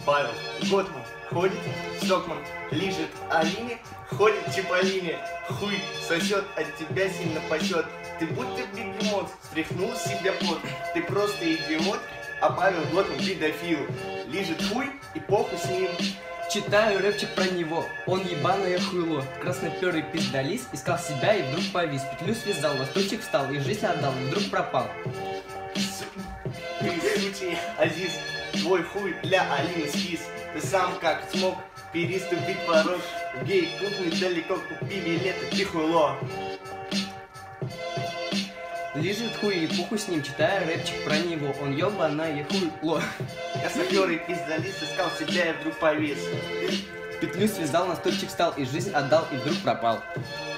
Павел Готман ходит, Стокман лижет Алине, ходит Чиполлине, хуй сосет, от тебя сильно пасет. Ты будто бегемот, стряхнул с себя пот. Ты просто идиот, а Павел Готман педофил. Лижет хуй и похуй с ним. Читаю рэпчик про него, он ебаное хуйло. Красноперый пиздолиз, искал себя и вдруг повис. Петлю связал, во стульчик встал и жизнь отдал, и вдруг пропал. Ты сучий Азиз, твой хуй для Алины скис. Ты сам как смог переступить порог. В гей-клуб недалеко, купи билеты, ты хуйло. Лежит хуй и пуху с ним, читаю рэпчик про него, он ебаное хуйло. Красноперый пиздолиз, искал себя и вдруг повис. Петлю связал, на стульчик встал и жизнь отдал, и вдруг пропал.